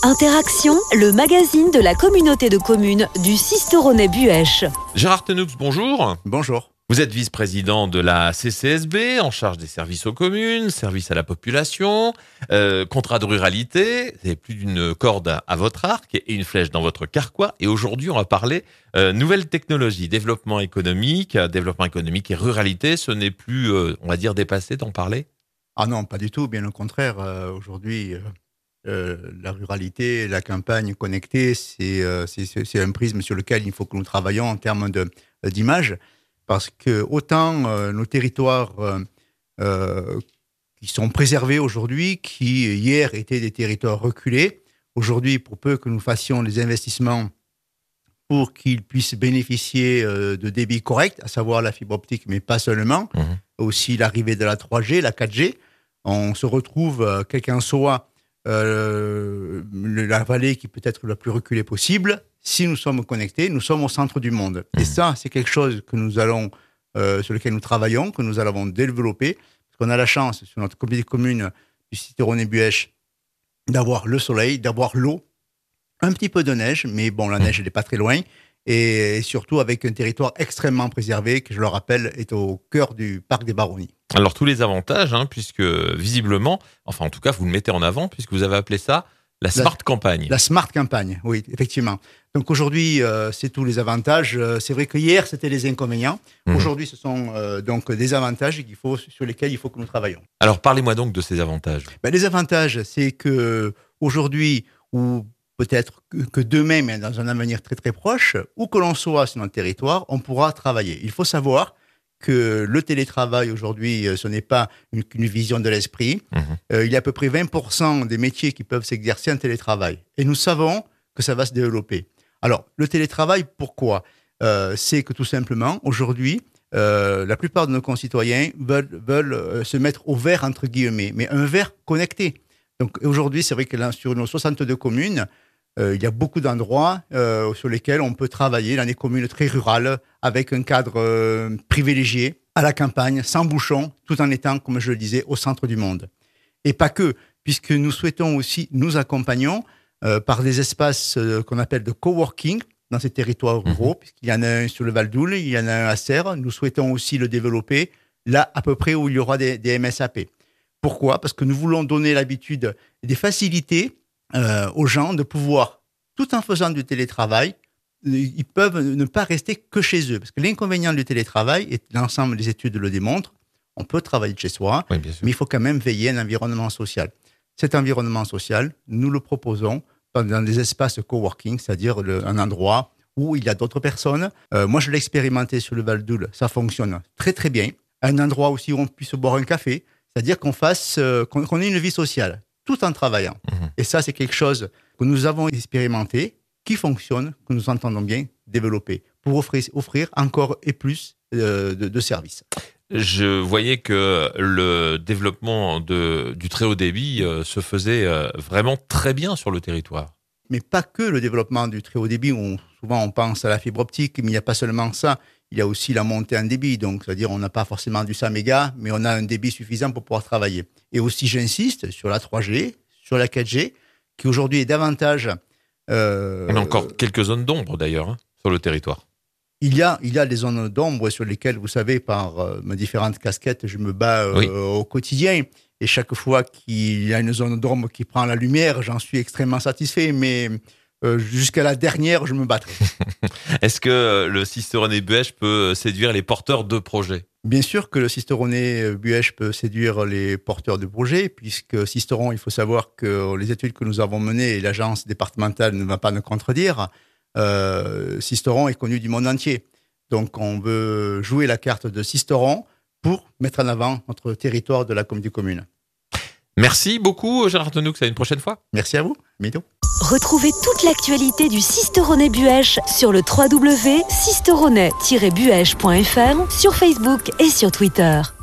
Interaction, le magazine de la communauté de communes du Sisteronais-Buëch. Gérard Tenoux, bonjour. Bonjour. Vous êtes vice-président de la CCSB, en charge des services aux communes, services à la population, contrat de ruralité. Vous avez plus d'une corde à votre arc et une flèche dans votre carquois. Et aujourd'hui, on va parler nouvelles technologies, développement économique et ruralité. Ce n'est plus, on va dire, dépassé d'en parler? Ah non, pas du tout. Bien au contraire. Aujourd'hui, la ruralité, la campagne connectée, c'est un prisme sur lequel il faut que nous travaillions en termes d'image. Parce que autant nos territoires qui sont préservés aujourd'hui, qui hier étaient des territoires reculés, aujourd'hui, pour peu que nous fassions des investissements pour qu'ils puissent bénéficier de débits corrects, à savoir la fibre optique, mais pas seulement, aussi l'arrivée de la 3G, la 4G, on se retrouve, quel qu'en soit la vallée qui peut être la plus reculée possible. Si nous sommes connectés, nous sommes au centre du monde. Et ça, c'est quelque chose que nous allons, sur lequel nous travaillons, que nous allons développer. Parce qu'on a la chance, sur notre communauté de communes du Sisteronais-Buëch, d'avoir le soleil, d'avoir l'eau, un petit peu de neige, mais bon, la neige, elle n'est pas très loin. Et surtout avec un territoire extrêmement préservé, qui, je le rappelle, est au cœur du parc des Baronnies. Alors, tous les avantages, puisque visiblement, enfin, en tout cas, vous le mettez en avant, puisque vous avez appelé ça la Smart Campagne. La Smart Campagne, oui, effectivement. Donc aujourd'hui, c'est tous les avantages. C'est vrai que hier, c'était les inconvénients. Aujourd'hui, ce sont donc des avantages sur lesquels il faut que nous travaillions. Alors, parlez-moi donc de ces avantages. Les avantages, c'est qu'aujourd'hui, ou peut-être que demain, mais dans un avenir très très proche, où que l'on soit sur notre territoire, on pourra travailler. Il faut savoir que le télétravail aujourd'hui, ce n'est pas une vision de l'esprit. Il y a à peu près 20% des métiers qui peuvent s'exercer en télétravail. Et nous savons que ça va se développer. Alors, le télétravail, pourquoi ? C'est que tout simplement, aujourd'hui, la plupart de nos concitoyens veulent se mettre au vert, entre guillemets, mais un vert connecté. Donc aujourd'hui, c'est vrai que là, sur nos 62 communes, il y a beaucoup d'endroits sur lesquels on peut travailler dans des communes très rurales avec un cadre privilégié à la campagne, sans bouchon, tout en étant, comme je le disais, au centre du monde. Et pas que, puisque nous souhaitons aussi, nous accompagnons par des espaces qu'on appelle de coworking dans ces territoires ruraux, puisqu'il y en a un sur le Val-d'Oule, il y en a un à Serres. Nous souhaitons aussi le développer là, à peu près où il y aura des MSAP. Pourquoi ? Parce que nous voulons donner l'habitude, des facilités aux gens de pouvoir, tout en faisant du télétravail, ils peuvent ne pas rester que chez eux. Parce que l'inconvénient du télétravail, et l'ensemble des études le démontrent, on peut travailler de chez soi, mais il faut quand même veiller à un environnement social. Cet environnement social, nous le proposons dans des espaces coworking, c'est-à-dire un endroit où il y a d'autres personnes. Moi, je l'ai expérimenté sur le Val-d'Oule, ça fonctionne très très bien. Un endroit aussi où on puisse boire un café, c'est-à-dire qu'on ait une vie sociale, tout en travaillant. Et ça, c'est quelque chose que nous avons expérimenté, qui fonctionne, que nous entendons bien développer, pour offrir encore et plus de services. Je voyais que le développement du très haut débit se faisait vraiment très bien sur le territoire. Mais pas que le développement du très haut débit, où souvent on pense à la fibre optique, mais il n'y a pas seulement ça. Il y a aussi la montée en débit, donc c'est-à-dire on n'a pas forcément du 100 mégas, mais on a un débit suffisant pour pouvoir travailler. Et aussi, j'insiste sur la 3G, sur la 4G, qui aujourd'hui est davantage... on a encore quelques zones d'ombre d'ailleurs sur le territoire. Il y a des zones d'ombre sur lesquelles, vous savez, par mes différentes casquettes, je me bats au quotidien. Et chaque fois qu'il y a une zone d'ombre qui prend la lumière, j'en suis extrêmement satisfait, mais... jusqu'à la dernière, je me battrai. Est-ce que le Sisteronais-Buëch peut séduire les porteurs de projets ? Bien sûr que le Sisteronais-Buëch peut séduire les porteurs de projets, puisque Sisteron, il faut savoir que les études que nous avons menées, et l'agence départementale ne va pas nous contredire, Sisteron est connu du monde entier. Donc on veut jouer la carte de Sisteron pour mettre en avant notre territoire de la communauté de communes. Merci beaucoup, Gérard Tenoux. À une prochaine fois. Merci à vous. À bientôt. Retrouvez toute l'actualité du Sisteronais-Buëch sur le www.sisteronais-buech.fr, sur Facebook et sur Twitter.